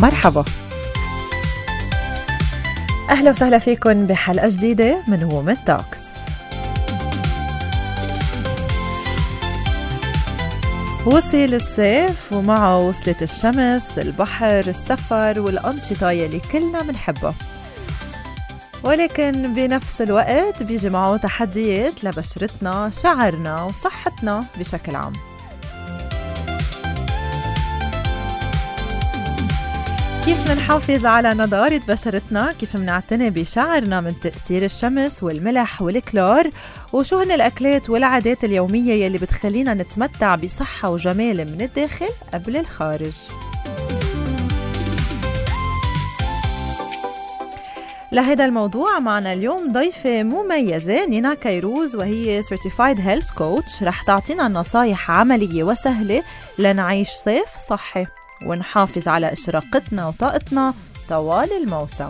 مرحبا، أهلا وسهلا فيكم بحلقة جديدة من وومن توكس. وصل الصيف ومعه وصلت الشمس، البحر، السفر والأنشطة يلي كلنا منحبها، ولكن بنفس الوقت بيجي معه تحديات لبشرتنا، شعرنا وصحتنا بشكل عام. كيف منحافظ على نضارة بشرتنا؟ كيف منعتني بشعرنا من تأثير الشمس والملح والكلور؟ وشو هن الأكلات والعادات اليومية يلي بتخلينا نتمتع بصحة وجمال من الداخل قبل الخارج؟ لهذا الموضوع معنا اليوم ضيفة مميزة، نينا كيروز، وهي Certified Health Coach. رح تعطينا نصايح عملية وسهلة لنعيش صيف صحي ونحافظ على إشراقتنا وطاقتنا طوال الموسم.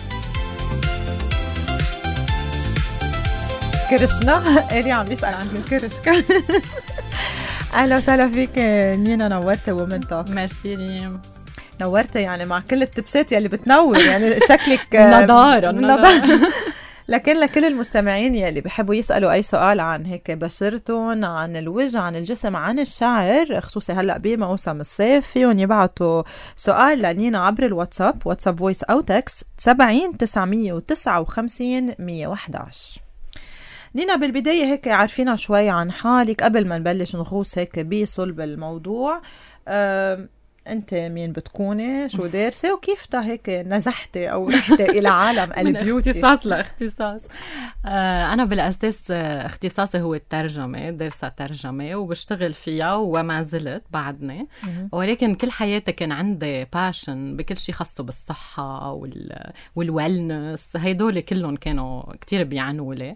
كرشنا إلي عم بيسأل عن الكرش. أهلا وسهلا فيك نينا، نورتي وومن توكس. ميرسي ريم، نورتي يعني مع كل التبسات يلي بتنور، يعني شكلك نضارة. لكن لكل المستمعين يلي بيحبوا يسألوا أي سؤال عن هيك بشرتهم، عن الوجه، عن الجسم، عن الشعر، خصوصي هلأ بموسم الصيف، فيهم يبعتوا سؤال لنينا عبر الواتساب، واتساب فويس أو تكست 70 959 111. نينا، بالبداية هيك عارفينا شوي عن حالك قبل ما نبلش نغوص هيك بصلب الموضوع. أنت مين بتكوني؟ شو دارسة؟ وكيف تا هيك نزحتي أو رحتي إلى عالم البيوتي؟ اختصاص لاختصاص. أنا بالأساس اختصاصي هو الترجمة، دارسة ترجمة وبشتغل فيها وما زلت بعدني، ولكن كل حياتي كان عندي باشن بكل شيء خاصه بالصحة والويلنس، هيدول كلهم كانوا كتير بيعنوا لي.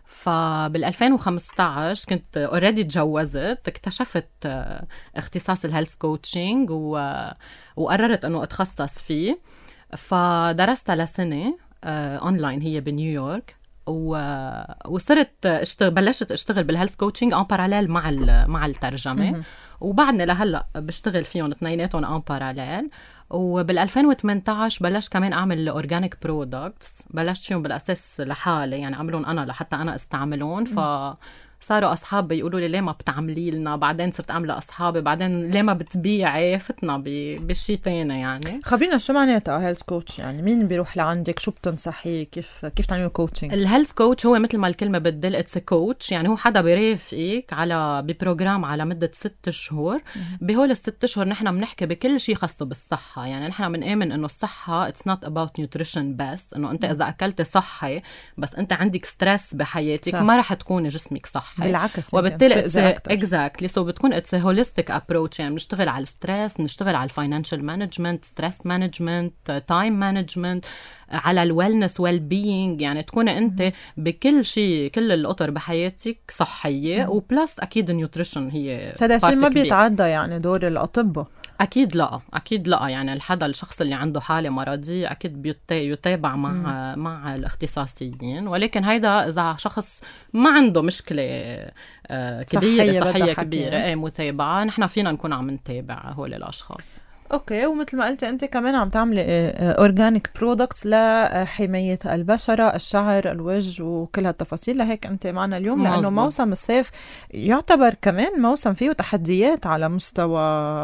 فبال2015 كنت اوريدي تجوزت، اكتشفت اختصاص الهيلث كوتشنج وقررت انه اتخصص فيه. فدرست لسنة اونلاين هي بنيويورك، وصرت بلشت اشتغل بالهيلث كوتشنج ان باراليل مع الترجمة، وبعدني لهلا بشتغل فيهم اثنيناتهم ان باراليل. وبال2018 بلشت كمان أعمل أورجانيك برودكتس، بلشت فيهم بالأساس لحالي، يعني أعملون أنا لحتى أنا استعملون. فصاروا أصحاب بيقولوا لي ليه ما بتعملي لنا، بعدين صرت أعمل أصحابي، بعدين ليه ما بتبيعي، فتنا بالشي تاني. يعني خبرينا شو معناتها هيلث كوتش، يعني مين بيروح لعندك، شو بتنصحيه، كيف تعملوا كوتشنج؟ الهيلث كوتش هو مثل ما الكلمة بتدل، اتس كوتش، يعني هو حدا بيرافقك ببروجرام على مدة 6 شهور. بهول ال6 شهور نحن بنحكي بكل شيء خاصه بالصحة، يعني نحن بنآمن انه الصحة اتس نوت اباوت نيوتريشن بس، انه انت اذا اكلت صحي بس انت عندك ستريس بحياتك ما رح تكون جسمك صحي، بالعكس، وبالتالي اكزاكتلي سو بتكون اتس هوليستيك ابروتش. يعني بنشتغل على الستريس، بنشتغل على الفاينانشال مانجمنت، ستريس مانجمنت، تايم مانجمنت، على الويلنس ويل بينج، يعني تكون انت بكل شيء، كل الاطر بحياتك صحيه، وبلس اكيد النيوتريشن هي هذا شيء ما بيتعدى يعني دور الاطباء. اكيد لا يعني الشخص اللي عنده حاله مرضيه اكيد يتابع مع الاختصاصيين، ولكن هيدا اذا شخص ما عنده مشكله كبيره صحيه كبيره متابعه، نحن فينا نكون عم نتابع هول الاشخاص. اوكي، ومثل ما قلت انت كمان عم تعملي اورجانيك برودكتس لحمايه البشره، الشعر، الوجه، وكل هالتفاصيل. لهيك انت معنا اليوم لانه موسم الصيف يعتبر كمان موسم فيه تحديات على مستوى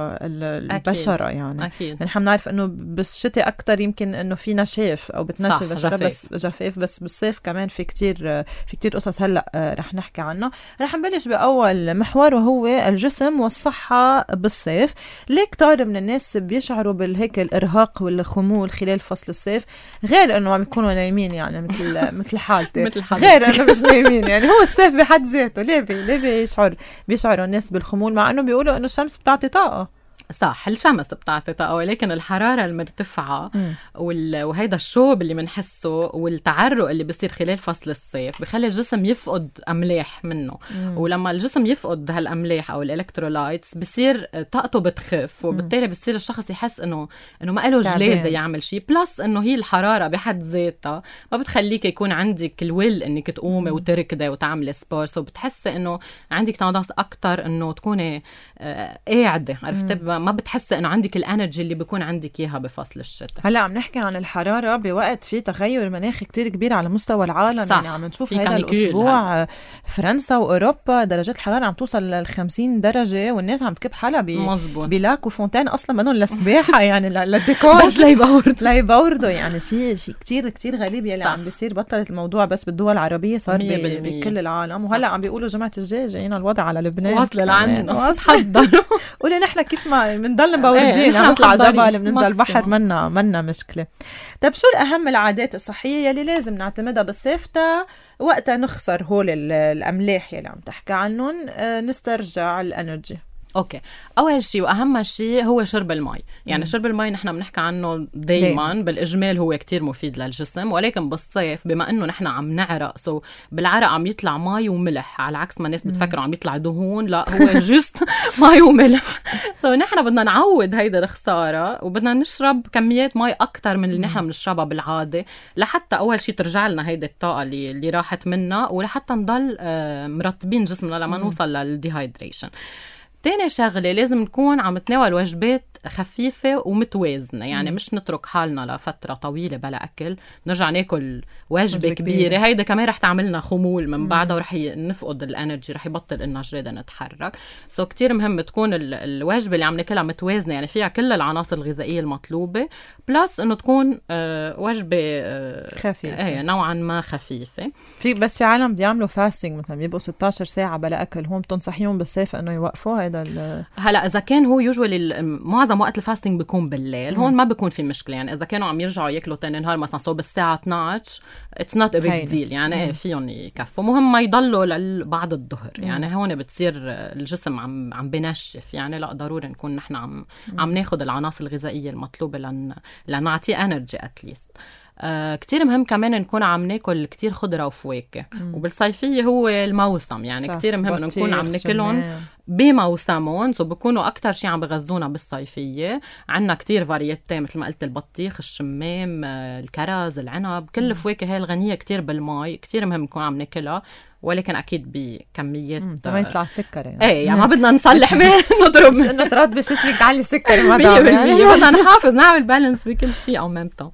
البشره. يعني أكيد. نحن بنعرف انه بالشتاء اكثر يمكن انه في نشاف او بتنشف البشره، بس جفاف، بس بالصيف كمان في كتير قصص هلا رح نحكي عنها. رح نبلش باول محور وهو الجسم والصحه بالصيف. ليه كتار من الناس بيشعروا بالهيك الارهاق والخمول خلال فصل الصيف، غير انه عم يكونوا نايمين، يعني مثل حالتي غير انه مش نايمين، يعني هو الصيف بحد ذاته ليه بيشعروا الناس بالخمول، مع انه بيقولوا انه الشمس بتعطي طاقه؟ صح، الشمس بتعطي طاقة، ولكن الحرارة المرتفعة وهيدا الشوب اللي منحسه والتعرق اللي بيصير خلال فصل الصيف بخلي الجسم يفقد أملاح منه. ولما الجسم يفقد هالأملاح أو الإلكترولايتس بصير طاقته بتخف، وبالتالي بصير الشخص يحس إنه ما له جلاد يعمل شيء. بلس إنه هي الحرارة بحد ذاتها ما بتخليك يكون عندك الويل إنك تقومي وتركضي وتعملي سبورت، وبتحسي إنه عندك تناقص أكتر إنه تكوني قاعدة، عرفتي، ما بتحسي انه عندك الانرجي اللي بيكون عندك اياها بفصل الشتاء. هلا عم نحكي عن الحراره بوقت في تغير مناخي كتير كبير على مستوى العالم. صح. يعني عم نشوف هذا الاسبوع فرنسا واوروبا درجات الحراره عم توصل ل50 درجه، والناس عم تكب حالها بلاك وفونتين اصلا منهم للسباحه يعني للديكور بس ليبوردوا يعني شيء كتير كتير غريب يلي عم بيصير. بطلت الموضوع بس بالدول العربيه، صار بكل العالم. وهلا عم بيقولوا جمعه الجاي جايين الوضع على لبنان واصل لعنا. حضروا قولي نحن كيف ما بنضل مبوردين، عم نطلع جبل بننزل بحر منا مشكله. طيب شو الاهم العادات الصحيه يلي لازم نعتمدها بالصيف وقتها نخسر هول الاملاح يلي عم تحكي عنهم نسترجع الانرجي؟ اوكي، اول شيء واهم شيء هو شرب المي. يعني شرب المي نحن بنحكي عنه دايما بالاجمال هو كتير مفيد للجسم، ولكن بالصيف بما انه نحن عم نعرق بالعرق عم يطلع مي وملح، على عكس ما الناس بتفكروا عم يطلع دهون، لا هو جست مي وملح. نحن بدنا نعود هيدا الخساره، وبدنا نشرب كميات مي اكتر من اللي نحن بنشربها بالعاده، لحتى اول شيء ترجع لنا هيدا الطاقه اللي راحت منا، ولحتى نضل مرطبين جسمنا لما نوصل للديهايدريشن. تاني شغلة لازم نكون عم نتناول وجبات خفيفة ومتوازنة. يعني مش نترك حالنا لفترة طويلة بلا أكل نرجع ناكل وجبة كبيرة. هيدا كمان رح تعملنا خمول من بعدها، ورح نفقد الانرجي، رح يبطل إننا جريدة نتحرك. كتير مهم تكون الوجبة اللي عم ناكلها متوازنة، يعني فيها كل العناصر الغذائية المطلوبة، بلس إنه تكون وجبة خفيفة نوعا ما خفيفة. بس في عالم بيعملوا فاستنج مثلا بيبقوا 16 ساعة بلا أكل، هم بتنصحيهم بالصيف إنه يوقفوا هذا هلا إذا كان هو يوجوالي معظم وقت الفاستنج بيكون بالليل، هون ما بيكون في مشكله. يعني اذا كانوا عم يرجعوا ياكلوا تاني نهار مثلا صوب الساعه 12 اتس نوت ا بيج ديل، يعني فيهم يكفوا. مهم ما يضلوا لبعد الظهر. يعني هون بتصير الجسم عم بنشف. يعني لا ضروري نكون نحن عم ناخد العناصر الغذائيه المطلوبه لنعطيه انرجي اتليست. كتير مهم كمان نكون عم ناكل كتير خضرة وفواكه، وبالصيفية هو الموسم. يعني كتير مهم نكون عم ناكلهم بموسمهم، بيكونوا أكتر شيء عم بغذونا بالصيفية. عنا كتير فاريتة مثل ما قلت، البطيخ، الشمام، الكرز، العنب، كل الفواكه هاي الغنية كتير بالماء. كتير مهم نكون عم ناكلها، ولكن أكيد بكميات ما يطلع سكر يعني. يعني ما بدنا نصلح نضرب إنه تراد بشي تعلي السكر. بدنا نحافظ نعمل بالانس بكل شيء أو ممتع.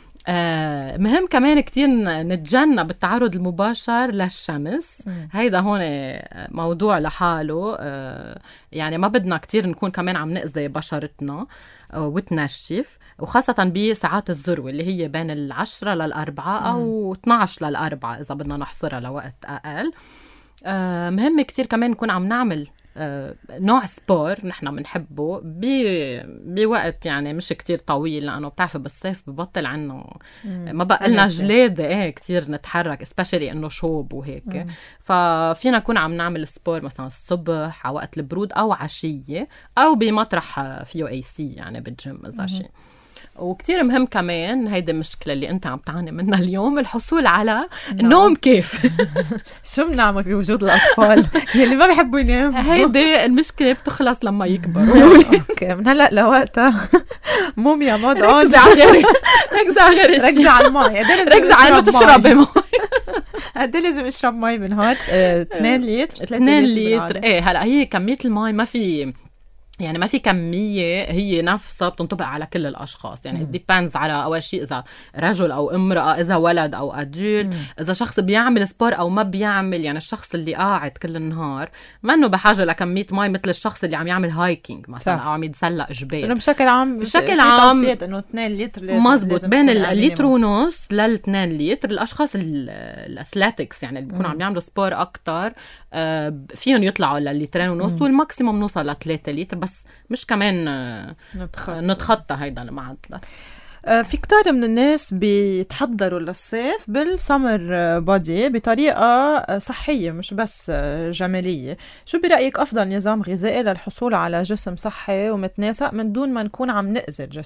مهم كمان كتير نتجنب التعرض المباشر للشمس. هيدا هون موضوع لحاله. يعني ما بدنا كتير نكون كمان عم نأذي بشرتنا وتنشف، وخاصة بساعات الذروة اللي هي بين 10 ل4 أو 12 ل4 إذا بدنا نحصرها لوقت أقل. مهم كتير كمان نكون عم نعمل نوع سبور نحن بنحبه بوقت يعني مش كتير طويل، لأنه بتعرف بالصيف ببطل عنه ما بقى لنا جلادة كتير نتحرك، especially إنه شوب وهيك. ففينا نكون عم نعمل سبور مثلا الصبح على وقت البرود أو عشية أو بمطرح فيه AC يعني بالجيم إذا شيء. وكتير مهم كمان، هيدا المشكلة اللي انت عم تعاني منها اليوم، الحصول على النوم كيف. شو بنعمل بوجود الأطفال يلي ما بيحبوا يناموا؟ هيدا المشكلة بتخلص لما يكبروا. اوكي، من هلأ لوقتها موميا مود ركزي على غيري، ركزي على الماء، ركزي على انه تشربي مي. قد لازم اشرب مي بالنهار؟ 2 لتر 2 لتر. هلا هي كمية المي ما في، يعني ما في كمية هي نفسها بتنطبق على كل الأشخاص. يعني depends على أول شيء إذا رجل أو امرأة، إذا ولد أو أدول، إذا شخص بيعمل سبور أو ما بيعمل. يعني الشخص اللي قاعد كل النهار ما إنه بحاجة لكمية مي مثل الشخص اللي عم يعمل هايكينج مثلا أو عم يتسلق جبال. إنه بشكل عام توصية إنه 2 لتر مزبوط، بين اللتر ونص ل2 لتر. الأشخاص الأثليتكس يعني اللي بيكونوا عم يعملوا سبور أكتر فيهم يطلعوا للترين ونص، والماكسيموم نوصل ل3 لتر، بس مش كمان نتخطى هيدا المعدل. في كتار من الناس بيتحضروا للصيف بالسمر بودي بطريقة صحية مش بس جمالية. شو برأيك أفضل نظام غذائي للحصول على جسم صحي ومتناسق من دون ما نكون عم نأذي الجسم؟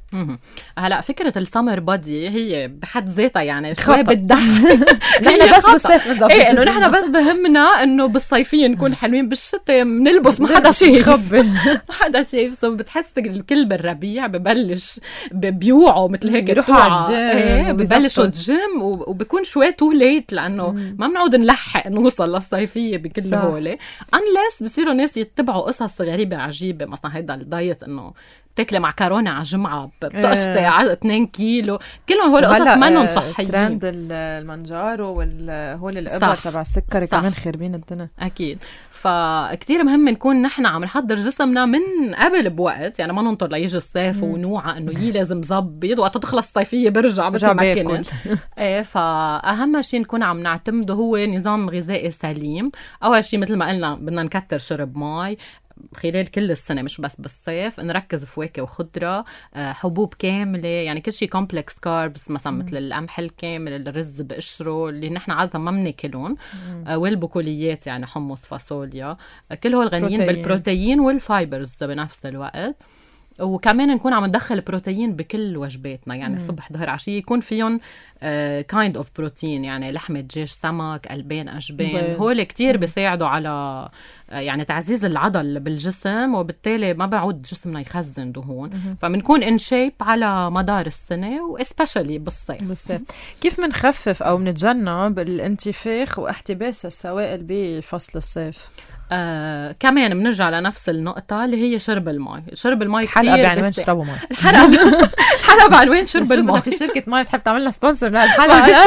هلا فكرة السمر بادي هي بحد ذاتها يعني شوي بتضحك. نحن بس بالصيف بنظبط ايه انه نحن بس بهمنا انه بالصيفية نكون حلوين، بالشتاء بنلبس ما حدا شايف. ما حدا شايف. سو بتحس الكل بالربيع ببلش بيوعوا مثل هيك بيروحوا على الجيم، ببلشوا الجيم وبكون شوي تو ليت لانه ما بنعود نلحق نوصل للصيفية بكل هولي. unless بصيروا ناس يتبعوا قصص غريبة عجيبة، مثلا هيدا الدايت انه تاكلي معكرونة على جمعة بتقشطي على 2 كيلو، كلهم هول قصص منهم صحيين. ترند المانجارو والهول الإبر تبع السكر كمان خربين الدنيا. أكيد. فكتير مهم نكون نحن عم نحضر جسمنا من قبل بوقت، يعني ما ننطر ليجي الصيف ونوعى إنه لازم زبط وقت تخلص الصيفية برجع مثل ما كنت. إيه، فأهم شيء نكون عم نعتمده هو نظام غذائي سليم. أول شيء مثل ما قلنا بدنا نكتر شرب ماي خلال كل السنة مش بس بالصيف، نركز فواكه وخضرة، حبوب كاملة، يعني كل شيء كومبلكس كاربس مثلا مثل القمح الكامل، الرز بقشره اللي نحن عادة ما بناكلهم، والبقوليات يعني حمص فاصوليا، كل هول غنيين بالبروتين والفايبرز بنفس الوقت. وكمان نكون عم ندخل بروتين بكل وجباتنا، يعني صبح ظهر عشية يكون فيهم kind of بروتين، يعني لحمة دجاج سمك ألبان أجبان، هول كتير بيساعدوا على يعني تعزيز العضل بالجسم، وبالتالي ما بعود جسمنا يخزن دهون. فبنكون in shape على مدار السنة واسبشالي بالصيف. كيف منخفف أو منتجنب الانتفاخ واحتباس السوائل بفصل الصيف؟ كمان بنرجع لنفس النقطة اللي هي شرب الماء. شرب الماء كتير حلقة بعنوان شربوا ماء. حلقة بعنوان شرب الماء. في شركة ماء بتحب تعمل لنا سبونسر لهالحلقة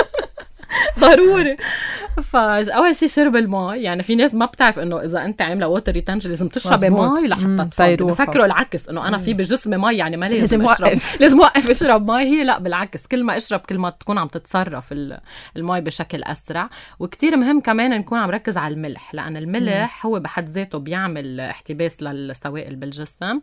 ضروري. فأول شيء شرب الماء، يعني في ناس ما بتعرف إنه إذا أنت عاملة ووتر ريتنشن لازم تشربي ماء لحتى تفضي. بفكروا العكس إنه أنا في بجسمي ماء يعني ما لازم أشرب، لازم أوقف أشرب ماء. هي لا، بالعكس، كل ما أشرب كل ما تكون عم تتصرف الماء بشكل أسرع. وكتير مهم كمان نكون عم ركز على الملح، لأن الملح هو بحد ذاته بيعمل احتباس للسوائل بالجسم.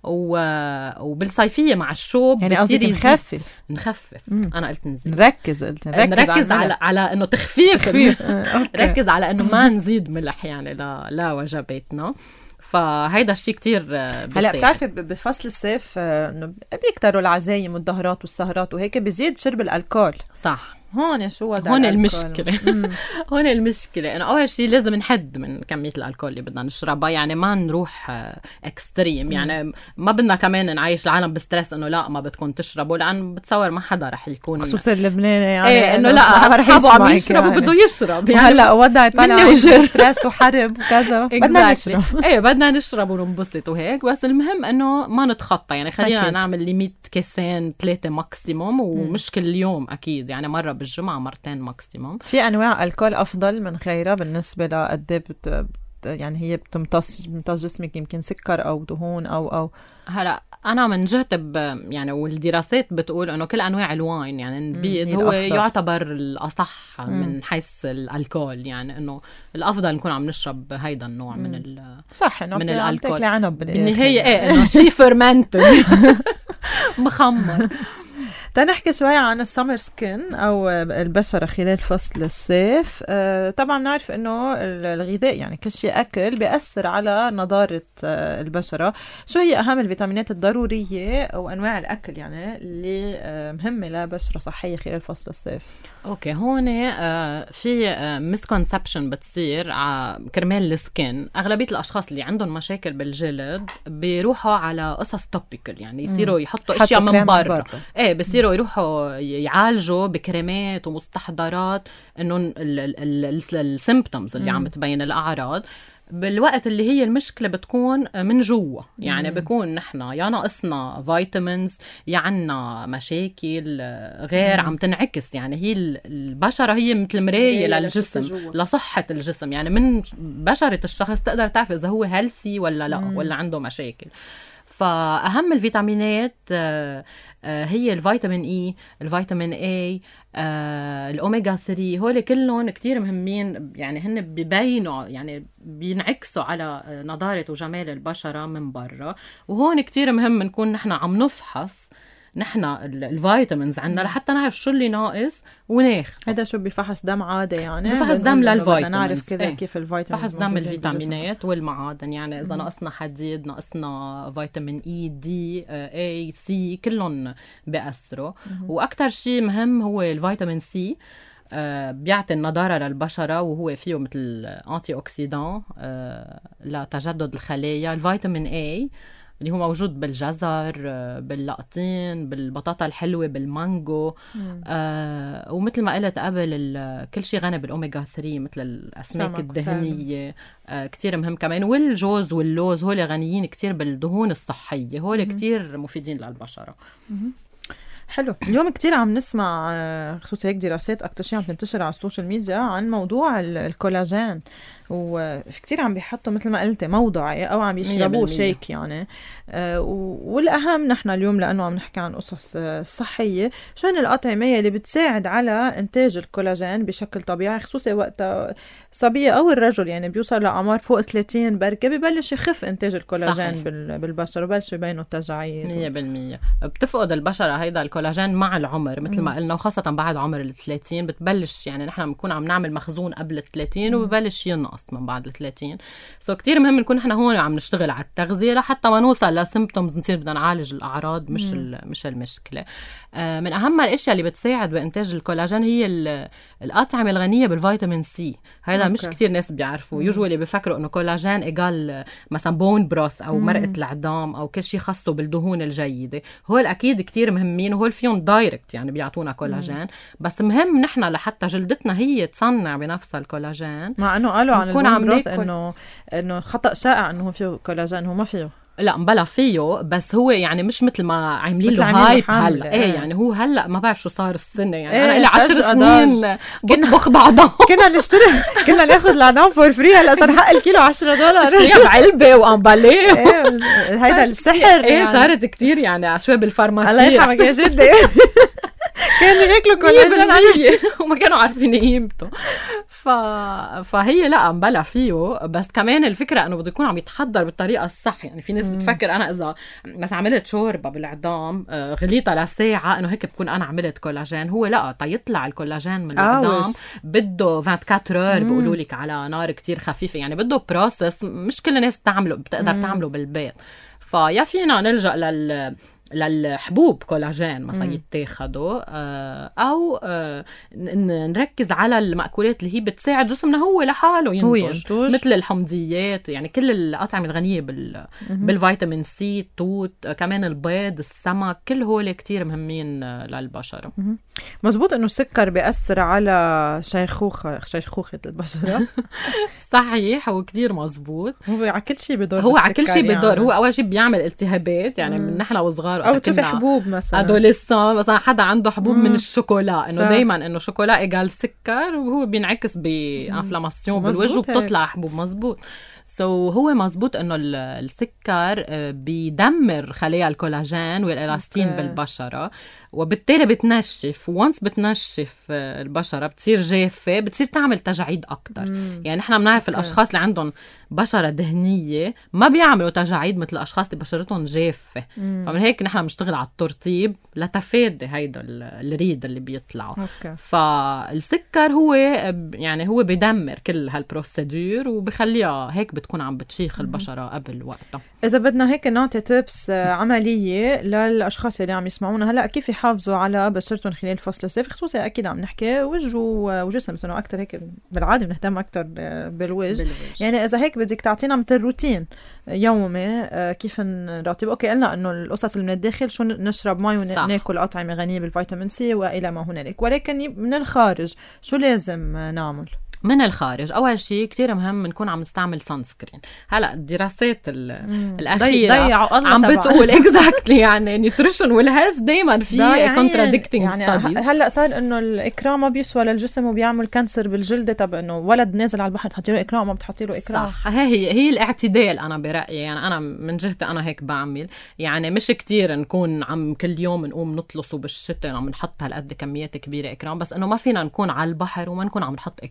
وبالصيفية مع الشوب يعني قصدي نخفف. أنا قلت نزيد. نركز على إنه تخفيف. ركز على إنه ما نزيد ملح يعني لا وجباتنا. فهيدا الشيء كتير هلا بتعرفي بفصل الصيف إنه بيكتروا العزايم والظهرات والسهرات وهيك بيزيد شرب الألكول. صح. هون شو هون المشكلة. هون المشكلة إنه أول شيء لازم نحد من كمية الألكول اللي بدنا نشربها، يعني ما نروح اكستريم. يعني ما بدنا كمان نعيش العالم بسترس إنه لا ما بدكم تشربوا، لأن بتصور ما حدا رح يكون خصوصا اللبناني يعني إيه إنه لا أصحابه عم يشربوا بده يشرب. يعني هلا وضع طالع ستريس وحرب وكذا بدنا نشرب. إيه بدنا نشرب وننبسط وهيك، بس المهم إنه ما نتخطى. يعني خلينا نعمل ليميت كيسين 3 ماكسيموم، ومش كل يوم أكيد، يعني مرة بالجمعة مرتين ماكسيموم. في أنواع الكول أفضل من غيرها بالنسبة لقد يعني هي بتمتص جسمك يمكن سكر أو دهون أو هلا أنا من جهة يعني والدراسات بتقول إنه كل أنواع الواين يعني البيض هو الأفضل. يعتبر الأصح من حيث الألكول، يعني إنه الأفضل نكون عم نشرب هيدا النوع من صح إنه من الألكول. عنب بالنهاية إيه إنه شيء فرمنت مخمر. تنحكي شوي عن السمر سكين أو البشرة خلال فصل الصيف. طبعا نعرف أنه الغذاء يعني كل شيء أكل بيأثر على نضارة البشرة. شو هي أهم الفيتامينات الضرورية وأنواع الأكل يعني اللي مهمة لبشرة صحية خلال فصل الصيف؟ أوكي، هون في مسكونسبشن بتصير كرمال السكين. أغلبية الأشخاص اللي عندهم مشاكل بالجلد بيروحوا على قصص توبيكال، يعني يصيروا يحطوا أشياء من برا. إيه بيصيروا يروحوا يعالجوا بكريمات ومستحضرات إنه السيمبتومز اللي عم تبين الأعراض، بالوقت اللي هي المشكلة بتكون من جوا. يعني بيكون نحنا يا ناقصنا فيتامينز يا عنا مشاكل غير عم تنعكس. يعني هي البشرة هي مثل مراية للجسم، لصحة الجسم. يعني من بشرة الشخص تقدر تعرف إذا هو هيلثي ولا لا ولا عنده مشاكل. فأهم الفيتامينات هي الفيتامين إي، الفيتامين A، الأوميغا 3. هول كلهم كتير مهمين، يعني هن بيبينوا يعني بينعكسوا على نضارة وجمال البشرة من برا. وهون كتير مهم نكون نحن عم نفحص نحن الفيتامينز عنا لحتى نعرف شو اللي ناقص وناخذ. هذا شو بفحص دم عادي يعني؟ بفحص دم للفيتامينز، نعرف كذا كيف الفيتامينز، فحص دم الفيتامينات والمعادن، يعني إذا ناقصنا حديد، ناقصنا فيتامين إي، دي، اي، سي، كلهم بيأثروا. وأكتر شيء مهم هو الفيتامين سي، بيعطي النضارة للبشرة، وهو فيه مثل أنتي أوكسيدان لتجدد الخلايا. الفيتامين اي اللي هو موجود بالجزر، باللقطين، بالبطاطا الحلوة، بالمانجو. ومثل ما قلت قبل، كل شيء غني بالأوميغا 3 مثل الأسماك الدهنية كتير مهم كمان. والجوز واللوز هول غنيين كتير بالدهون الصحية، هول كتير مفيدين للبشرة. حلو. اليوم كتير عم نسمع خصوصا هيك دراسات أكتر شيء عم تنتشر على السوشيال ميديا عن موضوع الكولاجين، وكتير عم بيحطوا مثل ما قلتي موضعي أو عم يشربوه شيك يعني. والأهم نحن اليوم لأنه عم نحكي عن قصص صحية، شو هن الأطعمة اللي بتساعد على إنتاج الكولاجين بشكل طبيعي، خصوصا وقت صبية أو الرجل يعني بيوصل لأعمار فوق 30 بركة ببلش يخف إنتاج الكولاجين بالبشرة، وبلش يبينوا التجاعيد. 100% بتفقد البشرة هيدا الكولاجين مع العمر مثل ما قلنا، وخاصة بعد عمر 30 بتبلش، يعني نحن بنكون عم نعمل مخزون قبل 30 وببلش ينقص من بعد 30. كتير مهم نكون نحن هون عم نشتغل على التغذية لحتى ما نوصل لسيمبتومز نصير بدنا نعالج الأعراض مش المشكلة. من أهم الأشياء اللي بتساعد بإنتاج الكولاجين هي الأطعمة الغنية بالفيتامين سي. هذا مش كتير ناس بيعرفوا، يوجوالي بيفكروا إنه كولاجين إيجال مثلا بون بروث أو مرقة العظام أو كل شيء خاصه بالدهون الجيدة. هول أكيد كتير مهمين، وهول فيهم دايركت يعني بيعطونا كولاجين، بس مهم نحن لحتى جلدتنا هي تصنع بنفسها الكولاجين. مع إنه قالوا عن البون بروث إنه خطأ شائع إنه فيه كولاجين، هو ما فيه. لا مبلا فيه، بس هو يعني مش مثل ما عاملين له هايب هلا. يعني هو هلا ما بعرف شو صار السنه، يعني انا لي 10 سنين بطبخ بعضها. كنا ناخذ العظام فور فري، هلا صار حق الكيلو $10 تشتريها بعلبه وامباليه. هيدا السحر يعني. صارت كتير يعني عشوائي بالفارماسي. الله يرحمك يا جدي. كانوا ياكلوا كولاجين وما كانوا عارفين قيمته. فهي لا مبلا فيه، بس كمان الفكرة انه بده يكون عم يتحضر بالطريقة الصح. يعني في ناس بتفكر انا اذا بس عملت شوربة بالعظام غليتها لساعة انه هيك بكون انا عملت كولاجين. هو لا، يطلع الكولاجين من العظام بده 24 اور بيقولوا لك على نار كتير خفيفة، يعني بده بروسس مش كل الناس بتقدر تعمله بالبيت. فيا فينا نلجأ للحبوب كولاجين مثلا يتاخدوا، او نركز على المأكولات اللي هي بتساعد جسمنا هو لحاله ينتج، مثل الحمضيات، يعني كل الأطعمة الغنية بالفيتامين سي، التوت، كمان البيض، السمك، كل هول كتير مهمين للبشرة. مزبوط انه السكر بيأثر على شيخوخة البشرة. صحيح، هو كتير مزبوط. هو على كل شيء بدور، هو على كل شيء بدور يعني. هو اول شيء بيعمل التهابات، يعني من نحن وصغار او تشوفي حبوب مثلا ادوليسان مثلا حدا عنده حبوب من الشوكولا، انه دايما انه شوكولا ايجال سكر، وهو بينعكس بانفلاماسيون بالوجه وبتطلع حبوب. مزبوط. هو مزبوط انه السكر بيدمر خلايا الكولاجين والالاستين بالبشرة، وبالتالي بتنشف. وانس بتنشف البشرة بتصير جافة، بتصير تعمل تجاعيد اكتر. يعني نحن بنعرف الاشخاص اللي عندهم بشرة دهنية ما بيعملوا تجاعيد مثل الاشخاص اللي بشرتهم جافة. فمن هيك نحن بنشتغل على الترطيب لتفادي هيدا الريد اللي بيطلعوا. فالسكر هو يعني هو بيدمر كل هالبروسيدور وبخليها هيك بتكون عم بتشيخ البشرة قبل وقتها. إذا بدنا هيك نعطي تيبس عملية للأشخاص اللي عم يسمعونا هلأ كيف يحافظوا على بشرتهم خلال فصل الصيف، خصوصا أكيد عم نحكي وجه وجسم، لأنه أكتر هيك بالعادة بنهتم أكتر بالوجه. يعني إذا هيك بدك تعطينا مثل روتين يومي كيف نرطب. أوكي، قلنا إنه القصص اللي من الداخل شو نشرب مي وناكل أطعمة غنية بالفيتامين سي وإلى ما هنالك، ولكن من الخارج شو لازم نعمل؟ من الخارج أول شيء كتير مهم نكون عم نستعمل سانسكرين. هلأ الدراسات الأخيرة عم بتقول exactly يعني نيوتريشن والهيلث دايما في contradicting يعني studies. هلأ صار إنه الإكرام ما بيسوى للجسم وبيعمل كانسر بالجلد. طب إنه ولد نازل على البحر تحطي له إكرام، ما بتحطي له إكرام. صح، هي الاعتدال. أنا برأيي يعني أنا من جهتي أنا هيك بعمل، يعني مش كتير نكون عم كل يوم نقوم نطلصوا بالشتاء عم نحط هالقد كميات كبيرة إكرام، بس إنه ما فينا نكون على البحر وما نكون عم نحط إكرام. يعني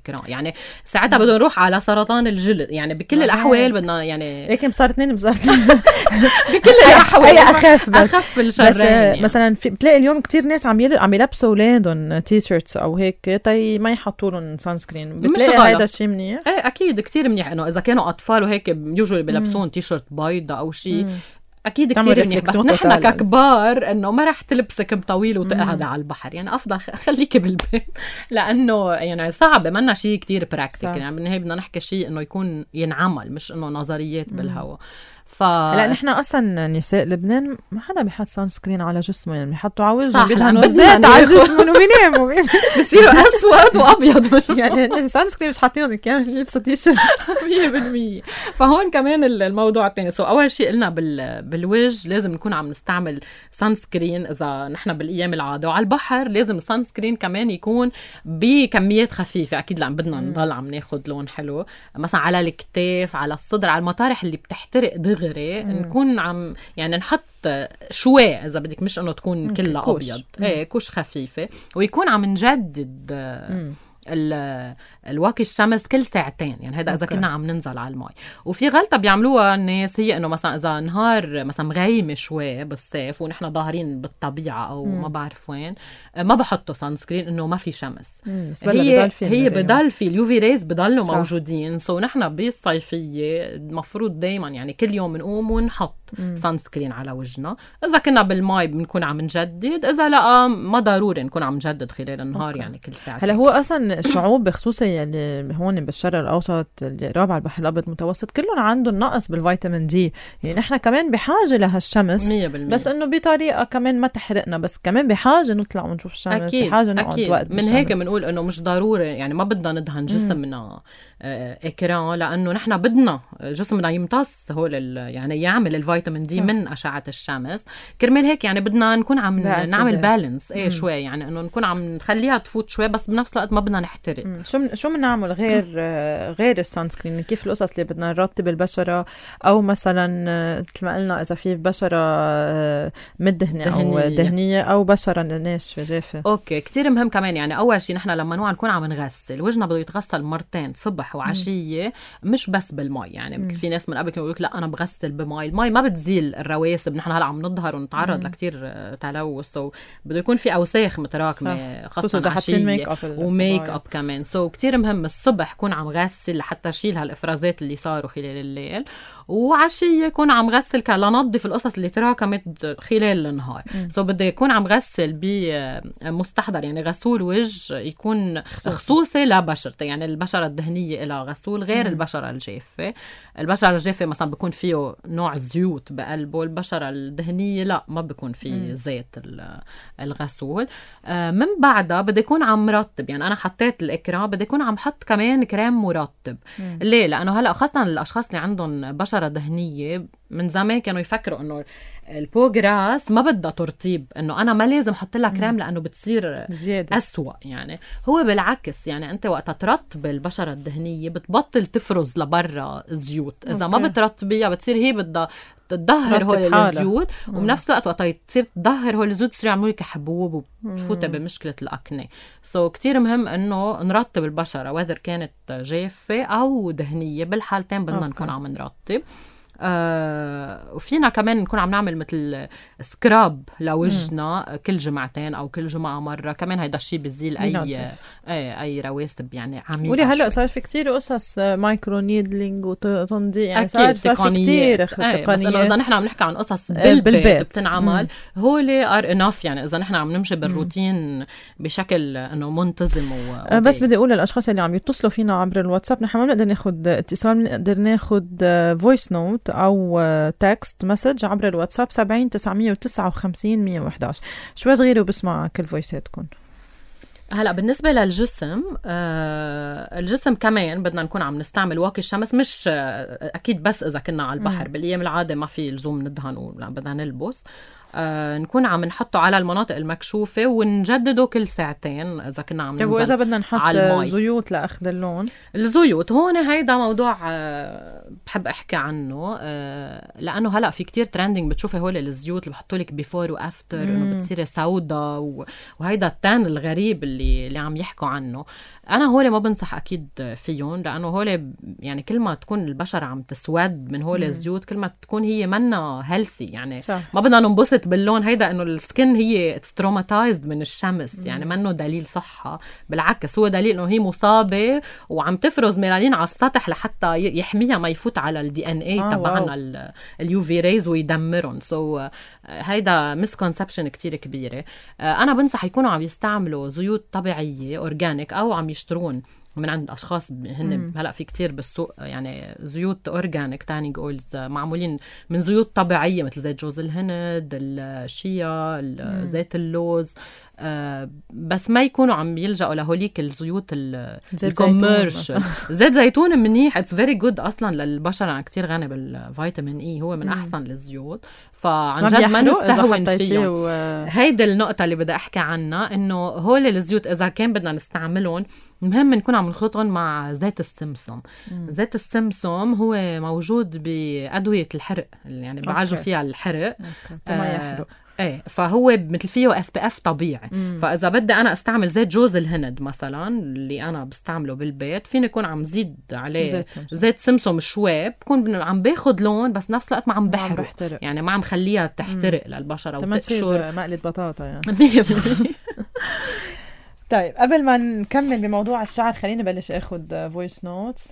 يعني ساعتها بدنا نروح على سرطان الجلد يعني بكل الأحوال بدنا يعني لكن صار 2 بكل الأحوال هي أخف الشرين بس يعني. مثلا بتلاقي اليوم كتير ناس عم يلبسوا أولادهم تي شيرتس أو هيك ما يحطوا لهم سان سكرين. بتلاقي هذا الشيء منيح؟ ايه أكيد كتير منيح إنه إذا كانوا أطفال وهيك يوجولي بيلبسون تي شيرت بيضة أو شيء أكيد كتير منيح. بس نحن ككبار إنه ما رح تلبسي كم طويل وتقعدي على البحر يعني أفضل خليكي بالبيت لأنه يعني صعب منا شيء كتير براكتيك يعني بالنهاية بدنا نحكي شيء إنه يكون ينعمل مش إنه نظريات بالهوا. لا نحن اصلا نساء لبنان ما حدا بيحط سان سكرين على جسمه يعني بيحطوا على وجههم بيدهنوا زيت على جسمهم وبيناموا بصيروا اسود وابيض يعني سان سكرين مش حاطينهم كمان لبسوا تي شيرت 100%. فهون كمان الموضوع الثاني اول شيء قلنا بالوجه لازم نكون عم نستعمل سان سكرين اذا نحن بالايام العاده، وعلى البحر لازم السان سكرين كمان يكون بكميات خفيفه اكيد لان بدنا نضل عم ناخد لون حلو مثلا على الكتاف على الصدر على المطارح اللي بتحترق دغري نكون عم يعني نحط شوي اذا بدك مش انه تكون كلها ابيض ايه كوش خفيفه ويكون عم نجدد الواقي الشمس كل ساعتين يعني هذا اذا كنا عم ننزل على الماء. وفي غلطه بيعملوها الناس هي انه مثلا اذا نهار مثلا مغيمه شوي بالصيف ونحن ظاهرين بالطبيعه او ما بعرف وين ما بحطوا سان سكرين انه ما في شمس. هي بضل في اليوفي ريز بضلوا موجودين. نحن بالصيفيه المفروض دايما يعني كل يوم نقوم ونحط سان سكرين على وجهنا. اذا كنا بالماء بنكون عم نجدد، اذا لا ما ضروري نكون عم نجدد خلال النهار يعني كل ساعه. هلا هو اصلا الشعوب بخصوصا يعني هون بالشرق الاوسط اللي قراب على البحر الابيض المتوسط كلهم عندهم نقص بالفيتامين دي يعني نحن كمان بحاجه لهالشمس 100%. بس انه بطريقه كمان ما تحرقنا بس كمان بحاجه نطلع ونشوف الشمس أكيد. بحاجه نقعد وقت من هيك بنقول انه مش ضروري يعني ما بدنا ندهن جسمنا إكران لأنه نحن بدنا جسمنا يمتص هول يعني يعمل الفيتامين دي من أشعة الشمس. كرمال هيك يعني بدنا نكون عم نعمل بالانس شوي يعني إنه نكون عم نخليها تفوت شوي بس بنفس الوقت ما بدنا نحترق. شو بنعمل غير السان سكرين؟ كيف القصص اللي بدنا نرطب البشرة أو مثلا مثل ما قلنا إذا في بشرة مدهنة أو دهنية أو بشرة ناشفة جافة؟ أوكي كتير مهم كمان يعني أول شيء نحن لما نكون عم نغسل وجهنا بده يتغسل مرتين صبح وعشية مش بس بالماء يعني في ناس من قبل كانوا يقولوا لا أنا بغسل بماء. الماء ما بتزيل الرواسب. نحن هلا عم نظهر ونتعرض لكتير تلوث بده يكون في أوساخ متراكمة خاصة عشية وميك اب كمان. كتير مهم الصبح كون عم غسل لحتى شيل هالإفرازات اللي صاروا خلال الليل وعشية كون عم غسل لنظف القصص اللي تراكمت خلال النهار. بدي يكون عم غسل بمستحضر يعني غسول وجه يكون خصوصي لبشرتي يعني البشرة الدهنية إلى غسول غير البشرة الجافة. البشرة الجافة مثلا بيكون فيه نوع زيوت بقلبه. البشرة الدهنية لا ما بيكون فيه زيت الغسول. من بعدها بدي يكون عم مرطب يعني أنا حطيت الإكرام بدي يكون عم حط كمان كريم مرطب. ليه؟ لأنه هلأ خاصة الأشخاص اللي عندهم بشرة دهنية من زمان كانوا يفكروا إنه البوغراس ما بدها ترطيب انه انا ما لازم احط لها كريم لانه بتصير زيادة. اسوأ يعني هو بالعكس يعني انت وقت ترطب البشرة الدهنية بتبطل تفرز لبرا الزيوت. اذا ما بترطبيها بتصير هي بدها تدهر هول الزيوت وبنفس الوقت وقت تصير تدهر هول الزيوت بتصير يعملوا لك حبوب وتفوتها بمشكلة الأكنة. كتير مهم انه نرطب البشرة وإذا كانت جافة او دهنية بالحالتين بدنا نكون عم نرطب. وفينا كمان نكون عم نعمل مثل سكراب لوجهنا كل جمعتين او كل جمعة مرة كمان هيدا الشيء بزيل اي رواسب يعني عميقة. ولي هلا صار في كتير قصص مايكرو نيدلينج وتنظيف يعني صار في كتير تقنيات. بس اذا نحن عم نحكي عن قصص بالبيت بتنعمل هولي ار انف يعني اذا نحن عم نمشي بالروتين بشكل انه منتظم بس بدي اقول للاشخاص اللي عم يتصلوا فينا عبر الواتساب نحن ما بنقدر ناخد اتصال. بنقدر ناخد فويس نوت أو تكست مسج عبر الواتساب 70 959 111. شوي صغيرة وبسمع كل فويساتكم. هلا بالنسبة للجسم الجسم كمان بدنا نكون عم نستعمل واقي الشمس مش أكيد بس إذا كنا على البحر. بالأيام العادة ما في لزوم ندهن ولا بدنا نلبس. نكون عم نحطه على المناطق المكشوفة ونجدده كل ساعتين إذا كنا عم ننزل. وإذا بدنا نحط زيوت لأخذ اللون. الزيوت هون هيدا موضوع بحب احكي عنه لانه هلا في كتير ترندنج، بتشوفي هول الزيوت اللي بحطوا لك بيفور وافتر انه بتصيري سودا وهيدا التان الغريب اللي عم يحكوا عنه. انا هول ما بنصح اكيد فيهم، لانه هول يعني كل ما تكون البشره عم تسود من هول الزيوت كل ما تكون هي منا هيلثي، يعني صح. ما بدنا ننبسط باللون هيدا انه السكن هي تروماتايزد من الشمس، يعني منه دليل صحه، بالعكس هو دليل انه هي مصابه وعم تفرز ميلانين على السطح لحتى يحميها ما يفوت على الدي ان اي تبعنا اليو في ريز ويدمرهم. هيدا مسكونسبشن كتير كبيره. انا بنصح يكونوا عم يستعملوا زيوت طبيعيه اورجانيك او عم يشترون من عند اشخاص هن هلا في كتير بالسوق يعني زيوت اورجانيك تانينج اويلز معمولين من زيوت طبيعيه مثل زيت جوز الهند، الشيا، زيت اللوز، بس ما يكونوا عم يلجأوا لهوليك الزيوت الكوميرشال. زيت زيتون منيح، اتس فيري جود اصلا للبشره، كتير غني بالفيتامين اي، هو من احسن الزيوت، فعن جد ما نستهون فيه. هيدي النقطه اللي بدي احكي عنها، انه هول الزيوت اذا كان بدنا نستعملهم مهم نكون عم نخلطهم مع زيت السمسم. زيت السمسم هو موجود بأدوية الحرق، يعني بعالجوا فيها الحرق ما يحرق. ايه، فهو مثل فيه SPF طبيعي. فاذا بدي انا استعمل زيت جوز الهند مثلا اللي انا بستعمله بالبيت، فيني يكون عم زيد عليه زيت سمسم شوي، بكون عم باخد لون بس نفس الوقت ما عم بحرق، يعني ما عم خليها تحترق للبشره وتقشر مقلة بطاطا يعني 100%. طيب قبل ما نكمل بموضوع الشعر خليني بلش اخد فويس نوتس.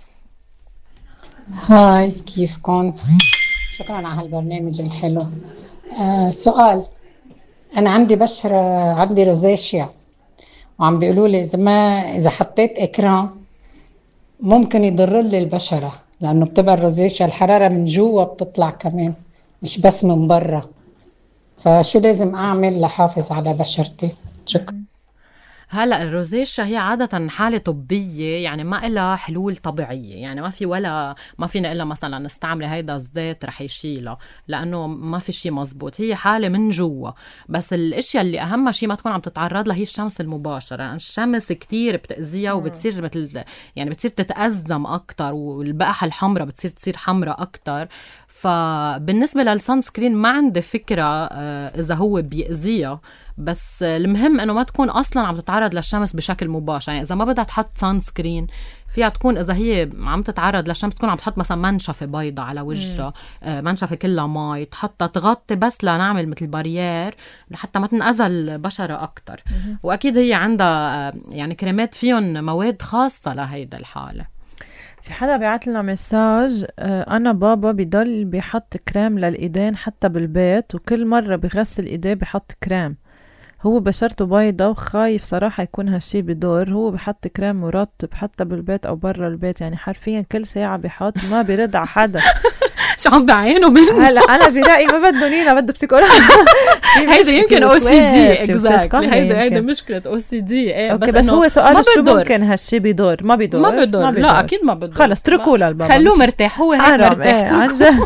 هاي كيفكم؟ شكرا على هالبرنامج الحلو. سؤال، انا عندي بشرة، عندي روزاشيا، وعم بيقولوا لي اذا حطيت اكرام ممكن يضر لي البشرة، لانه بتبقى الروزاشيا الحرارة من جوا بتطلع كمان مش بس من برا، فشو لازم اعمل لحافظ على بشرتي؟ شكرا. هلا الروزيشا هي عادة حالة طبية، يعني ما إلها حلول طبيعية، يعني ما فينا إلا مثلا نستعمل هيدا الزيت رح يشيلها، لأنه ما في شيء مزبوط، هي حالة من جوا. بس الاشياء اللي أهم شيء ما تكون عم تتعرض لها هي الشمس المباشرة. الشمس كتير بتأذيها وبتصير يعني بتصير تتأزم أكتر، والبقح الحمراء تصير حمراء أكتر. فبالنسبة للسان سكرين ما عندي فكرة إذا هو بيأذيها، بس المهم انه ما تكون اصلا عم تتعرض للشمس بشكل مباشر. يعني اذا ما بدها تحط سان سكرين فيها تكون اذا هي عم تتعرض للشمس تكون عم تحط مثلا منشفه بيضة على وجهها، منشفه كلها مي، تحطها تغطي بس لنعمل مثل بارير لحتى ما تنأذى البشره اكتر. واكيد هي عندها يعني كريمات فيهم مواد خاصه لهيدا الحاله. في حدا بيعت لنا مساج، انا بابا بيضل بيحط كريم للايدين حتى بالبيت، وكل مره بغسل ايديه بيحط كريم. هو بشرته بيضة وخايف صراحة يكون هالشي بدور، هو بحط كريم مرطب حتى بالبيت أو برا البيت، يعني حرفيا كل ساعة بيحط، ما بيرد على حدا. شو عم بعينه منه؟ هلا أنا برأيي ما بده نينا، بده بسيكولوجي. هيدا يمكن OCD exactly. هيدا مشكلة OCD. بس هو سؤال شو ممكن هالشي بيدور؟ ما بيدور. لا أكيد ما بيدور. خلص اتركوه للبابا، خلوه مرتاح، هو هيك مرتاح. عن جد.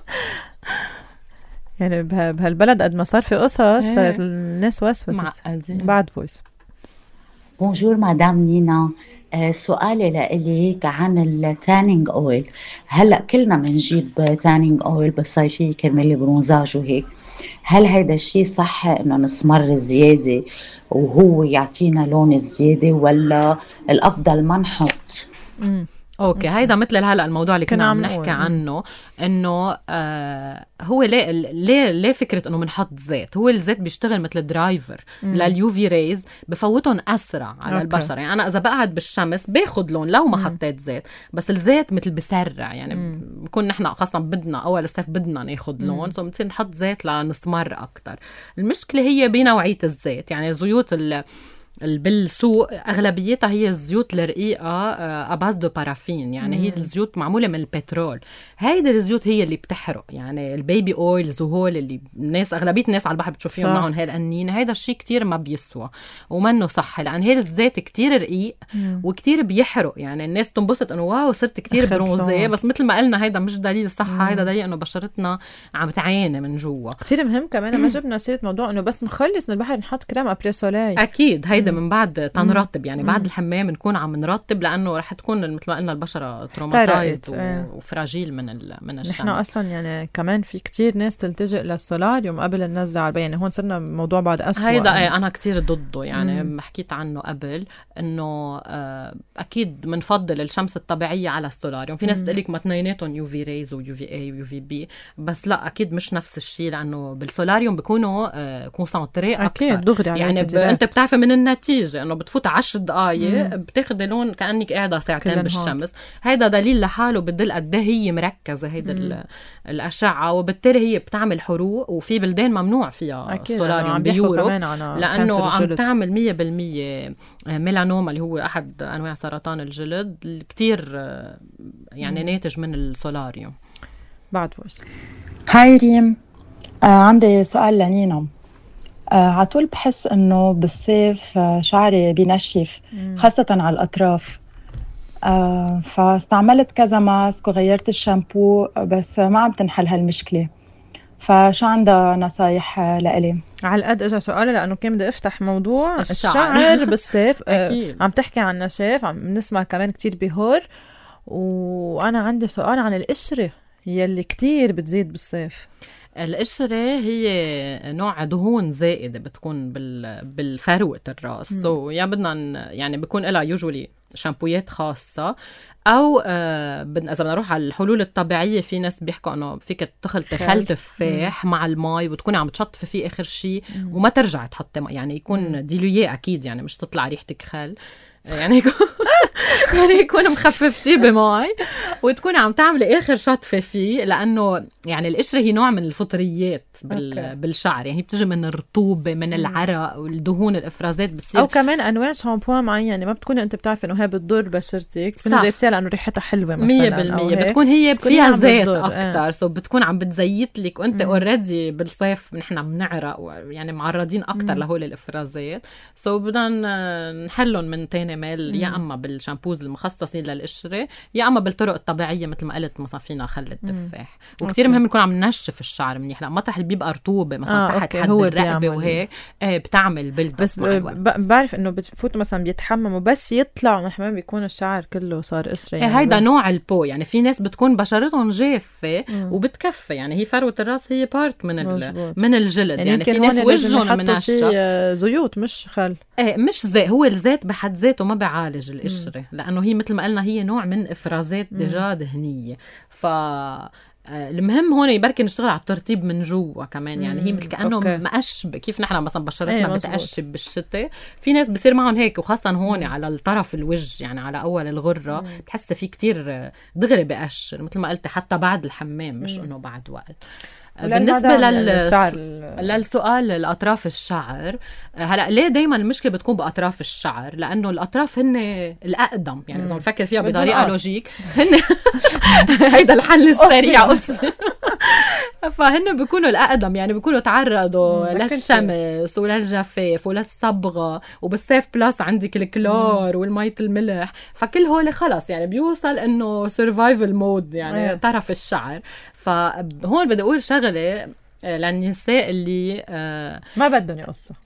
يعني بهالبلد قد ما صار في قصص الناس وسوست. بعد فويس. بونجور مدام نينا، سؤالي لإليك عن التانينج اويل. هلأ كلنا منجيب تانينج اويل بالصيفية كرمال البرونزاج وهيك، هل هيدا الشيء صح انه نسمر زيادة وهو يعطينا لون زيادة، ولا الافضل ما نحط؟ اوكي، هيدا مثل هلا الموضوع اللي كنا عم نحكي عنه، انه هو ليه فكره انه بنحط زيت. هو الزيت بيشتغل مثل درايفر لليو في ريز، بفوتهم اسرع على البشره. يعني انا اذا بقعد بالشمس باخد لون لو ما حطيت زيت، بس الزيت مثل بسرع، يعني بكون نحن خاصه بدنا اول الصيف بدنا ناخد لون، سو بنصير نحط زيت لنسمر اكتر. المشكله هي بنوعيه الزيت، يعني زيوت بالسوق اغلبيتها هي الزيوت الرقيقه اباز دو بارافين، يعني هي الزيوت معموله من البترول. هيدي الزيوت هي اللي بتحرق، يعني البيبي اويلز وهول اللي اغلبيه الناس على البحر بتشوفيهم معهم هالقنين، هيدا الشيء كتير ما بيسوى ومنه صح، لان هي الزيت كتير رقيق وكتير بيحرق. يعني الناس تنبسط انه واو صرت كتير برونزيه، بس مثل ما قلنا هيدا مش دليل صحه، هيدا دليل انه بشرتنا عم تعاني من جوا. كتير مهم كمان ما جبنا سيره موضوع انه بس نخلص من البحر نحط كريم ابري سولاي. اكيد هيدا هيدا من بعد تنرطب، يعني بعد الحمام نكون عم نرطب، لانه رح تكون مثل ما قلنا البشره تروماتايزد وفراجيل من الشمس. نحن اصلا يعني كمان في كتير ناس تلتجئ للسولاريوم قبل النزع على البيض، يعني هون صرنا موضوع بعد أسوأ. هيدا انا كتير ضده، يعني حكيت عنه قبل انه اكيد منفضل الشمس الطبيعيه على السولاريوم. في ناس بتقلك ما اثنيناتهم يو في ريز ويو في اي ويو في بي، بس لا اكيد مش نفس الشيء، لانه بالسولاريوم بيكونوا كونسنتري اكثر. اكيد دغري يعني انت بتعرفي من النتيجه انه بتفوت 10 دقائق بتاخدي لون كانك قاعده ساعتين بالشمس. هيدا دليل لحاله بدل قد هي مركزه هيدا الاشعه، وبالتالي هي بتعمل حروق. وفي بلدان ممنوع فيها السولاريوم بيوروب، لانه عم تعمل 100% ميلانوما اللي هو احد انواع سرطان الجلد كتير يعني ناتج من السولاريوم. بعد فويس. هاي ريم، عندي سؤال لنينا. عطول بحس انه بالصيف شعري بينشف خاصة على الاطراف، فاستعملت كذا ماسك وغيرت الشامبو بس ما عم تنحل هالمشكلة، فشو عندها نصايح لإلي؟ على القد اجى سؤالي لانه كان بدي افتح موضوع الشعر بالصيف. عم تحكي عن نشاف، عم نسمع كمان كتير بهور، وانا عندي سؤال عن القشرة يلي كتير بتزيد بالصيف. القشرة هي نوع دهون زائدة بتكون بالفروة الرأس، يا بدنا يعني بيكون لها يوجولي شامبويات خاصة، أو إذا بدنا نروح على الحلول الطبيعية في ناس بيحكوا أنه فيك تخلطي خل تفاح مع الماء وتكوني عم تشطفي فيه آخر شيء وما ترجع تحطي يعني يكون ديلويه أكيد، يعني مش تطلع ريحتك خل، يعني يكون مخففتيه بماء وتكوني عم تعملي آخر شطفة فيه، لأنه يعني القشرة هي نوع من الفطريات بالشعر، يعني هي بتجي من الرطوبة من العرق والدهون الإفرازات بتصير، أو كمان أنواع شامبو معينة ما بتكوني أنت بتعرفي إنه هي بتضر بشرتك، بتكوني جايبتيها لأنه ريحتها حلوة مثلا 100% بتكون هي فيها زيت أكتر، سو بتكون عم بتزيت لك وأنت أوريدي بالصيف نحن بنعرق يعني معرضين أكتر لهول الإفرازات، سو بدنا نحلهم من تاني مال، يا أما بالشامبوز المخصصين للقشرة يا أما بالطرق الطبيعية مثل ما قلت مثلا فينا خل التفاح. وكتير مهم نكون عم ننشف الشعر منيح، لا مطرح اللي بيبقى رطوبة مثلا تحت حد الرقبة وهيك بتعمل بلد. بس بعرف إنه بتفوت مثلا بيتحمموا بس يطلعوا من الحمام بيكون الشعر كله صار قشرة، يعني هيدا نوع البو. يعني في ناس بتكون بشرتهم جافة وبتكفي، يعني هي فروة الراس هي بارت من الجلد، يعني في ناس وجههم منشف زيوت مش خل، مش زيت، هو الزيت بحد ذاته ما بيعالج القشرة، لأنه هي مثل ما قلنا هي نوع من إفرازات دجا دهنية. المهم هون يبركي نشتغل على الترطيب من جوا كمان، يعني هي مثل كأنه مقشب، كيف نحن مثلا بشرتنا بتقشب بالشتاء، في ناس بصير معهم هيك، وخاصة هون على الطرف الوجه يعني على أول الغرة بتحس فيه كتير دغري بقشر مثل ما قلت حتى بعد الحمام، مش إنه بعد وقت. بالنسبة للسؤال الأطراف الشعر، هلأ ليه دايما المشكلة بتكون بأطراف الشعر؟ لأنه الأطراف هن الأقدم، يعني إذا نفكر فيها بطريقة لوجيك هن هيدا الحل السريع فهن بيكونوا الأقدم، يعني بيكونوا تعرضوا للشمس وللجفاف وللصبغة، وبالصيف بلاس عندك الكلور والمية الملح، فكل هول خلص يعني بيوصل إنه survival mode يعني طرف الشعر. فهون بدي أقول شغلة للنساء اللي ما بدهم يقصوا،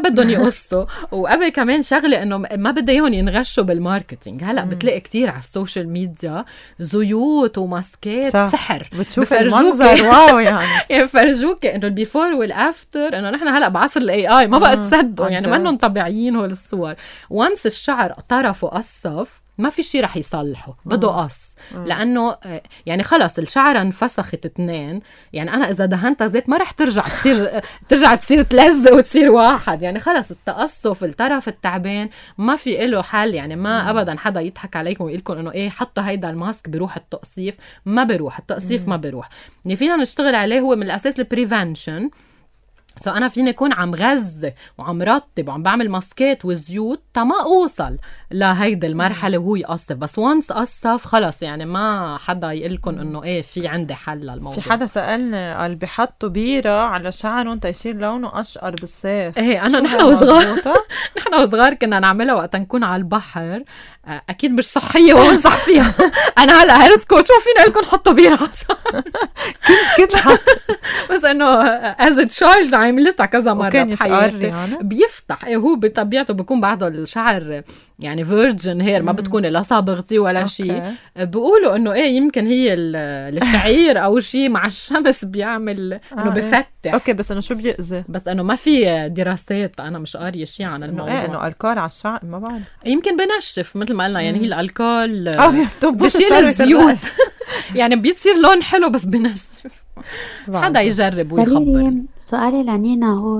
وقبل كمان شغلة انه ما بدهم ينغشوا بالماركتينج. هلا بتلاقي كتير على السوشيال ميديا زيوت وماسكات سحر، بتشوف المنظر واو يعني يفرجوك انه البيفور والافتر، انه نحن هلا بعصر الاي اي ما بقى تصدقوا، يعني ما انهم طبيعيين هول الصور. وانس الشعر طرفه قصف ما في شيء رح يصلحه، بده قص، لأنه يعني خلص الشعر انفسخت 2، يعني أنا إذا دهنتها زيت ما رح ترجع تصير تلزق وتصير واحد، يعني خلص التقصف الطرف التعبان ما في إله حل، يعني ما أبدا حدا يضحك عليكم ويقولكم إنه إيه حطوا هيدا الماسك بيروح التقصيف، ما بيروح التقصيف، ما بيروح. يعني فينا نشتغل عليه هو من الأساس البريفنشن. أنا فيني أكون عم غذي وعم رطب وعم بعمل ماسكات وزيوت ما أوصل لهيدا المرحلة وهو يقصف، بس وانس قصف خلص يعني ما حدا يقلكن إنه إيه في عندي حل للموضوع. في حدا سألني قال بيحطوا بيرة على شعرهم تيصير لونه أشقر بالصيف. إيه أنا نحن وصغار كنا نعملها وقت نكون على البحر، أكيد مش صحية وانصح فيها أنا هلأ هيلث كوتش وفينا لكم حطوا بيرة على شعر كده بس إنه لانه از تشايلد عملتها كذا مره بحياتي يعني. بيفتح هو بطبيعته بيكون بعده الشعر يعني فيرجن هير، ما بتكون لا صابغتي ولا شيء. بيقولوا انه يمكن هي الشعير او شيء مع الشمس بيعمل انه بفتح. بس انه شو بيأذي؟ بس انه ما في دراسات، انا مش قاريه شيء عن الموضوع. انه الكول على الشعر ما بعرف، يمكن بنشف مثل ما قلنا يعني. هي الالكول بشيل الزيوت يعني بيصير لون حلو بس بنشف. حدا يجرب ويخبر. سؤالي لنينا هو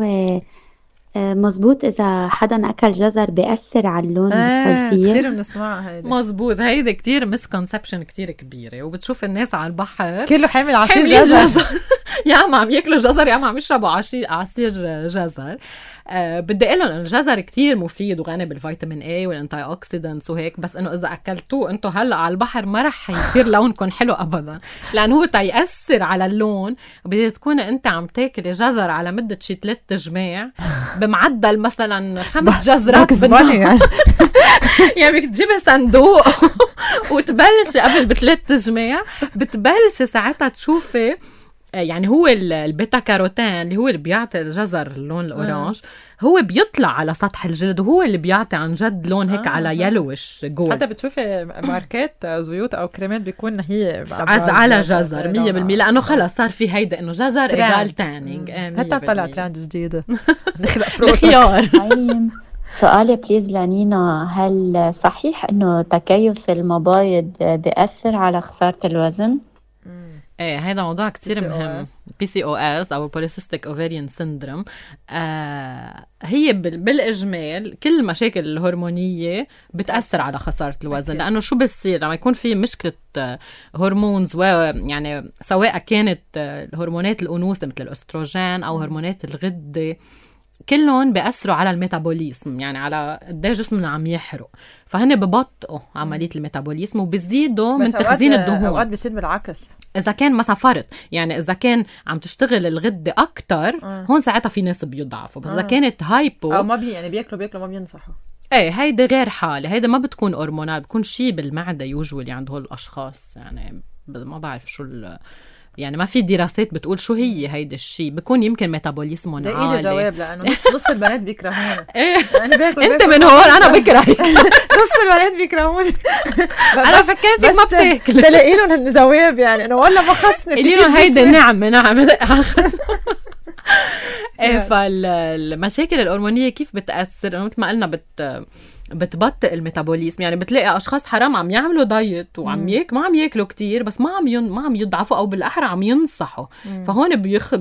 مزبوط إذا حدا أكل جزر بيأثر على اللون بالصيفية؟ كتير بنسمعها هيدا. مزبوط، هيدا كتير مسكونسبشن كتير كبيرة. وبتشوف الناس على البحر كله حامل عصير جزر يا اما عم ياكلوا جزر يا اما عم يشربوا عصير جزر. بدي اقول لهم الجزر كتير مفيد وغني بالفيتامين اي والانتي اوكسيدنتس وهيك، بس انه اذا اكلتوه انتم هلا على البحر ما رح يصير لونكم حلو ابدا، لان هو تيأثر على اللون. بدي تكون انت عم تاكلي جزر على مده شي 3 جماع بمعدل مثلا 5 جزرات يعني يعني بدك تجيبي صندوق وتبلشي قبل ب3 جماع، بتبلشي ساعتها تشوفي يعني هو البيتا كاروتين اللي هو اللي بيعطي الجزر اللون الأورانج هو بيطلع على سطح الجلد، وهو اللي بيعطي عن جد لون هيك على يلوش جول. حتى بتشوفي ماركات زيوت أو كريمات بيكون هي على جزر 100%، لأنه خلص صار في هيدا إنه جزر إيجال تانينج. حتى طلع ترند جديدة الخيار. سؤالي بليز لنينا، هل صحيح إنه تكيس المبايض بيأثر على خسارة الوزن؟ هذا موضوع كتير مهم. PCOS أو Polycystic Ovarian Syndrome. هي بالإجمال كل المشاكل الهرمونية بتأثر على خسارة الوزن. لأنه شو بصير لما يكون في مشكلة هرمونز، يعني سواء كانت هرمونات الأنوثة مثل الأستروجين أو هرمونات الغدة، كلهم بيأثروا على الميتابوليزم، يعني على قد ايه جسمنا عم يحرق، فهن ببطئوا عملية الميتابوليزم وبيزيدوا من تخزين الدهون. أوقات بيصير بالعكس، إذا كان مثلا فرط، يعني إذا كان عم تشتغل الغدة أكتر هون ساعتها في ناس بيضعفوا. بس إذا كانت هايبو أو ما يعني بياكلوا ما بينصحوا. هيدا غير حالة، هيدا ما بتكون هرمونال، بتكون شيء بالمعدة يوجولي عند هول الأشخاص. يعني ما بعرف شو يعني ما في دراسات بتقول شو هي هيدا الشيء. بكون يمكن ميتابوليزمون عالي. ده جواب، لأنه نص البنات بيكرهون. انت من هون انا بكرهك. نص البنات بيكرهون. انا فكرتك ما بتاكل. تلاقي لهم الجواب يعني انه والله ما خصني في شيء. هيدا نعم. فالمشاكل الهرمونيه كيف بتاثر؟ مثل ما قلنا بتبطئ الميتابوليزم. يعني بتلاقي اشخاص حرام عم يعملوا دايت وعم ما عم ياكلوا كتير، بس ما عم يضعفوا، او بالاحرى عم ينصحوا. فهون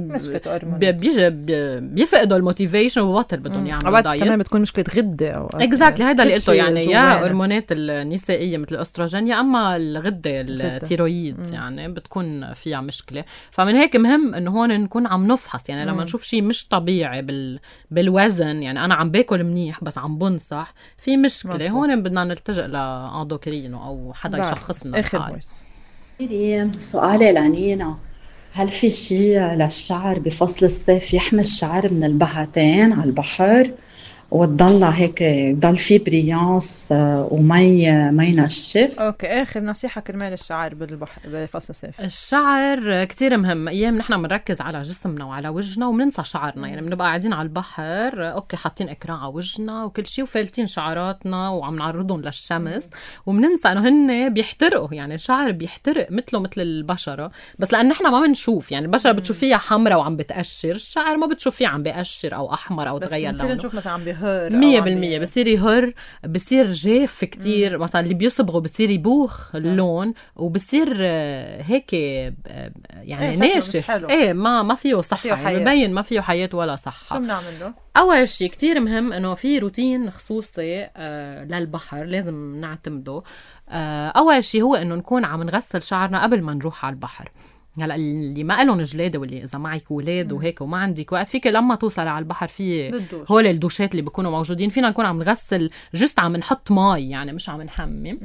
بيفقدوا الموتيفيشن وبطل بدهم يعملوا دايت. كمان بتكون مشكله غده او اكزاكتلي. هذا اللي قلته، يعني يا هرمونات النسائيه مثل الاستروجين يا اما الغده التيرويد يعني بتكون فيها مشكله. فمن هيك مهم انه هون نكون عم نفحص. يعني لما نشوف شيء مش طبيعي بالوزن، يعني انا عم باكل منيح بس عم بنصح في مشكلة مزبوط. هون بدنا نلتجئ لأندوكرين أو حدا يشخصنا الحال. سؤالي لنينا، هل في شيء للشعر بفصل الصيف يحمي الشعر من البهتين على البحر وتضل هيك يضل فيه بريانس وما ينشف؟ اوكي، اخر نصيحه كرمال الشعر بالبحر بفصل الصيف. الشعر كتير مهم. ايام نحن بنركز على جسمنا وعلى وجهنا وبننسى شعرنا. يعني بنبقى قاعدين على البحر اوكي حاطين اكران على وجهنا وكل شيء وفالتين شعراتنا وعم نعرضهم للشمس وبننسى انه هن بيحترقوا. يعني الشعر بيحترق مثل البشره، بس لان نحن ما بنشوف. يعني البشره بتشوفيها حمراء وعم بتقشر، الشعر ما بتشوفيه عم بيقشر او احمر او تغير لونه. بس نشوف مثلا عم 100% بصير يهر، بصير جاف كتير. مثلا اللي بيصبغوا بصير يبوخ اللون وبصير هيك يعني ناشف. ما فيه صحة، يعني ببين ما فيه حياة ولا صحة. شو بنعمل له؟ أول شيء كتير مهم إنه في روتين خصوصي للبحر لازم نعتمده. أول شيء هو إنه نكون عم نغسل شعرنا قبل ما نروح على البحر. هلا اللي ما قالون جلاد، واللي اذا معك اولاد وهيك وما عندك وقت، فيك لما توصل على البحر في هول الدوشات اللي بيكونوا موجودين، فينا نكون عم نغسل جست عم نحط مي، يعني مش عم نحمم.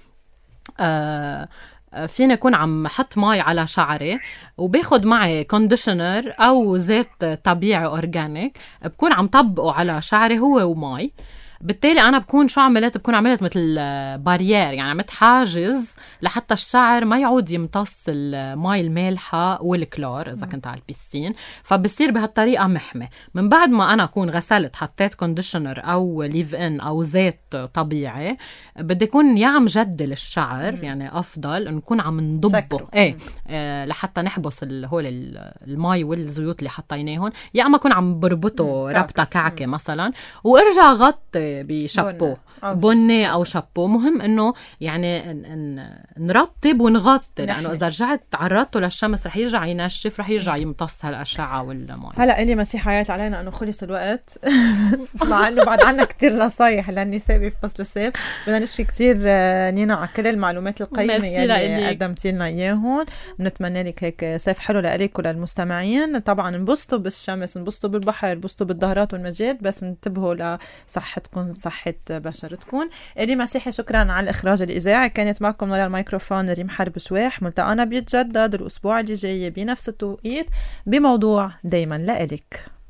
فينا نكون عم حط مي على شعري وباخد معي كونديشنر او زيت طبيعي اورجانيك، بكون عم طبقه على شعري هو ومي. بالتالي انا بكون شو عملت؟ بكون عملت مثل بارير، يعني عملت حاجز لحتى الشعر ما يعود يمتص المي المالحه والكلور اذا كنت على البيسين، فبصير بهالطريقه محمي. من بعد ما انا اكون غسلت حطيت كونديشنر او ليف ان او زيت طبيعي، بدي يكون يا عم جدل الشعر، يعني افضل نكون عم نضبه لحتى نحبس هول المي والزيوت اللي حطيناهم، يا اما اكون عم بربطه ربطه كعكه مثلا، وارجع غطي بشابو بني او شابو. مهم انه يعني نرطب ونغطي، لانه اذا رجعت عرضته للشمس رح يرجع ينشف، رح يرجع يمتص هالاشعه والمي. هلا الي مسيح حيات علينا انه خلص الوقت مع انه بعد عنا كتير نصايح للنساء بفصل الصيف. بدنا نشكي كتير نينا على كل المعلومات القيمه اللي قدمتي لنا اياهم. بنتمنى لك هيك صيف حلو لك وللمستمعين. طبعا انبسطوا بالشمس، انبسطوا بالبحر، انبسطوا بالظهرات والمجاد، بس انتبهوا لصحتكم، صحه بشرتكم. الي مسيحي شكرا على الاخراج الاذاعي. كانت معكم على الميكروفون ريم حرب شواح. ملتقانا بيتجدد الاسبوع اللي جاي بنفس التوقيت بموضوع دايما لإلك.